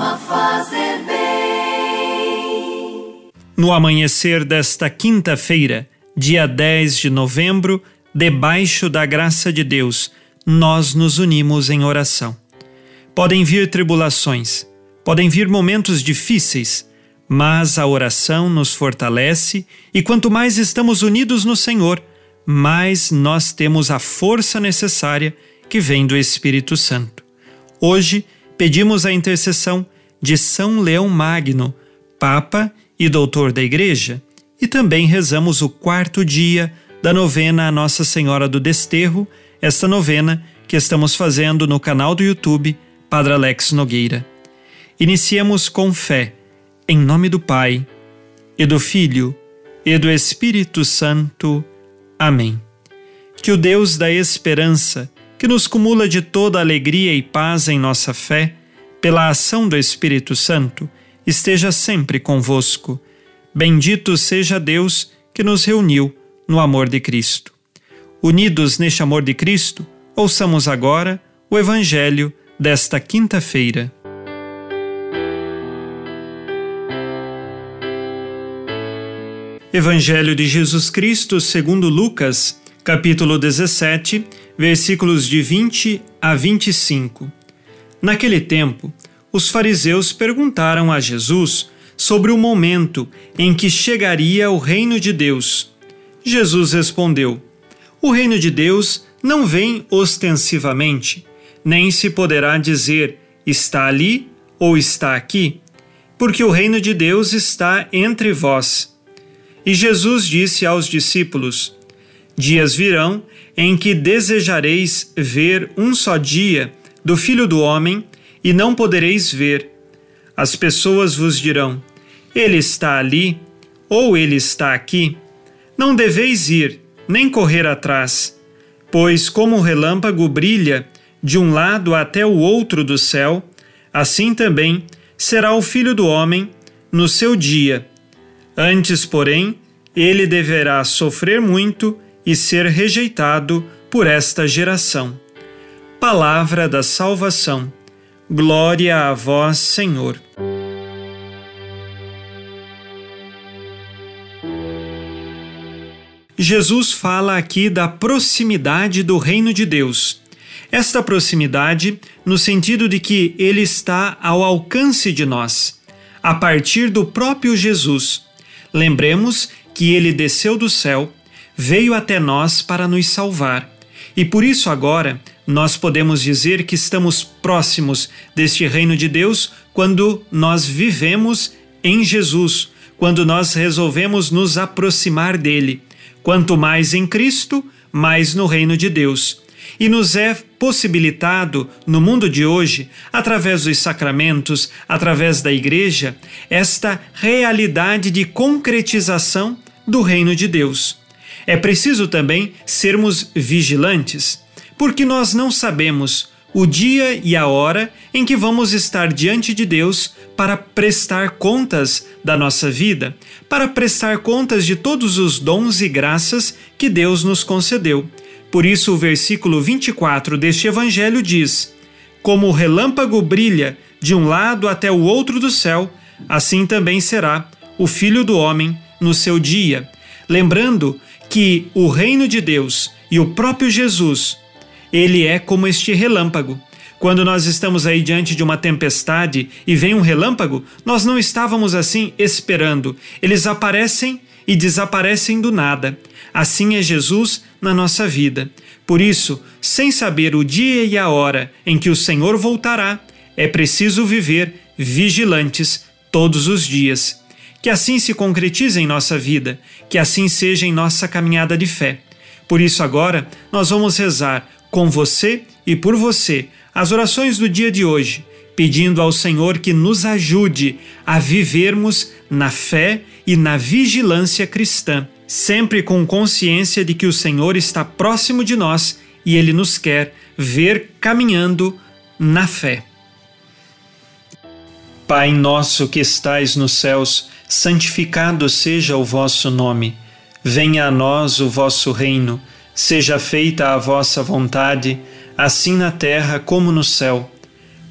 a fazer bem. No amanhecer desta quinta-feira, dia 10 de novembro, debaixo da graça de Deus, nós nos unimos em oração. Podem vir tribulações, podem vir momentos difíceis, mas a oração nos fortalece e quanto mais estamos unidos no Senhor, mais nós temos a força necessária que vem do Espírito Santo. Hoje, pedimos a intercessão de São Leão Magno, Papa e Doutor da Igreja, e também rezamos o 4º dia da novena a Nossa Senhora do Desterro, esta novena que estamos fazendo no canal do YouTube Padre Alex Nogueira. Iniciemos com fé, em nome do Pai, e do Filho, e do Espírito Santo. Amém. Que o Deus da esperança, que nos cumula de toda alegria e paz em nossa fé, pela ação do Espírito Santo, esteja sempre convosco. Bendito seja Deus que nos reuniu no amor de Cristo. Unidos neste amor de Cristo, ouçamos agora o Evangelho desta quinta-feira. Evangelho de Jesus Cristo segundo Lucas, capítulo 17, versículos de 20 a 25. Naquele tempo, os fariseus perguntaram a Jesus sobre o momento em que chegaria o reino de Deus. Jesus respondeu: o reino de Deus não vem ostensivamente, nem se poderá dizer está ali ou está aqui, porque o reino de Deus está entre vós. E Jesus disse aos discípulos: dias virão em que desejareis ver um só dia do Filho do Homem e não podereis ver. As pessoas vos dirão: ele está ali ou ele está aqui. Não deveis ir, nem correr atrás, pois como o relâmpago brilha de um lado até o outro do céu, assim também será o Filho do Homem no seu dia. Antes, porém, ele deverá sofrer muito e ser rejeitado por esta geração. Palavra da salvação. Glória a vós, Senhor. Jesus fala aqui da proximidade do reino de Deus. Esta proximidade no sentido de que ele está ao alcance de nós, a partir do próprio Jesus. Lembremos que ele desceu do céu, veio até nós para nos salvar. E por isso agora nós podemos dizer que estamos próximos deste reino de Deus quando nós vivemos em Jesus, quando nós resolvemos nos aproximar dele. Quanto mais em Cristo, mais no reino de Deus. E nos é possibilitado, no mundo de hoje, através dos sacramentos, através da Igreja, esta realidade de concretização do reino de Deus. É preciso também sermos vigilantes, porque nós não sabemos o dia e a hora em que vamos estar diante de Deus para prestar contas da nossa vida, para prestar contas de todos os dons e graças que Deus nos concedeu. Por isso o versículo 24 deste Evangelho diz: como o relâmpago brilha de um lado até o outro do céu, assim também será o Filho do Homem no seu dia. Lembrando que o reino de Deus e o próprio Jesus, ele é como este relâmpago. Quando nós estamos aí diante de uma tempestade e vem um relâmpago, nós não estávamos assim esperando. Eles aparecem e desaparecem do nada. Assim é Jesus na nossa vida. Por isso, sem saber o dia e a hora em que o Senhor voltará, é preciso viver vigilantes todos os dias. Que assim se concretize em nossa vida, que assim seja em nossa caminhada de fé. Por isso agora nós vamos rezar com você e por você as orações do dia de hoje, pedindo ao Senhor que nos ajude a vivermos na fé e na vigilância cristã, sempre com consciência de que o Senhor está próximo de nós e Ele nos quer ver caminhando na fé. Pai nosso que estais nos céus, santificado seja o vosso nome. Venha a nós o vosso reino. Seja feita a vossa vontade, assim na terra como no céu.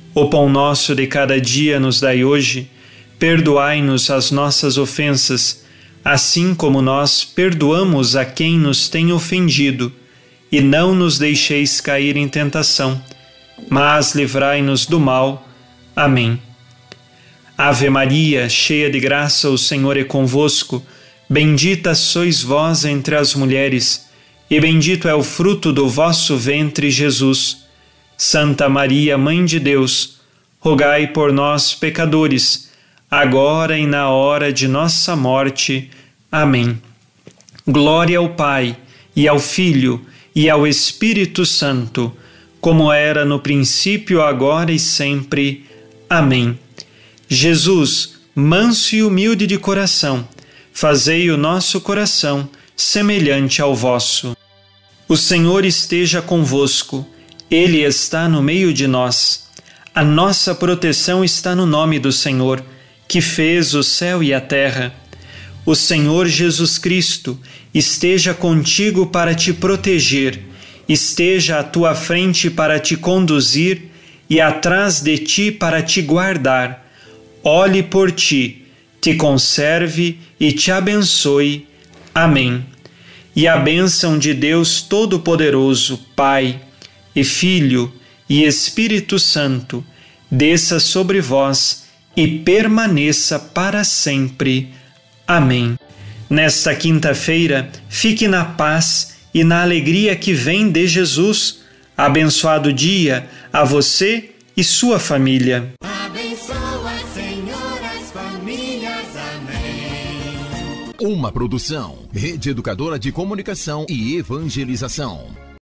O pão nosso de cada dia nos dai hoje. Perdoai-nos as nossas ofensas, assim como nós perdoamos a quem nos tem ofendido. E não nos deixeis cair em tentação, mas livrai-nos do mal. Amém. Ave Maria, cheia de graça, o Senhor é convosco. Bendita sois vós entre as mulheres, e bendito é o fruto do vosso ventre, Jesus. Santa Maria, Mãe de Deus, rogai por nós, pecadores, agora e na hora de nossa morte. Amém. Glória ao Pai, e ao Filho, e ao Espírito Santo, como era no princípio, agora e sempre. Amém. Jesus, manso e humilde de coração, fazei o nosso coração semelhante ao vosso. O Senhor esteja convosco, Ele está no meio de nós. A nossa proteção está no nome do Senhor, que fez o céu e a terra. O Senhor Jesus Cristo esteja contigo para te proteger, esteja à tua frente para te conduzir e atrás de ti para te guardar. Olhe por ti, te conserve e te abençoe. Amém. E a bênção de Deus Todo-Poderoso, Pai e Filho e Espírito Santo, desça sobre vós e permaneça para sempre. Amém. Nesta quinta-feira, fique na paz e na alegria que vem de Jesus. Abençoado dia a você e sua família. Abençoa, Senhor, as famílias. Amém. Uma produção, Rede Educadora de Comunicação e Evangelização.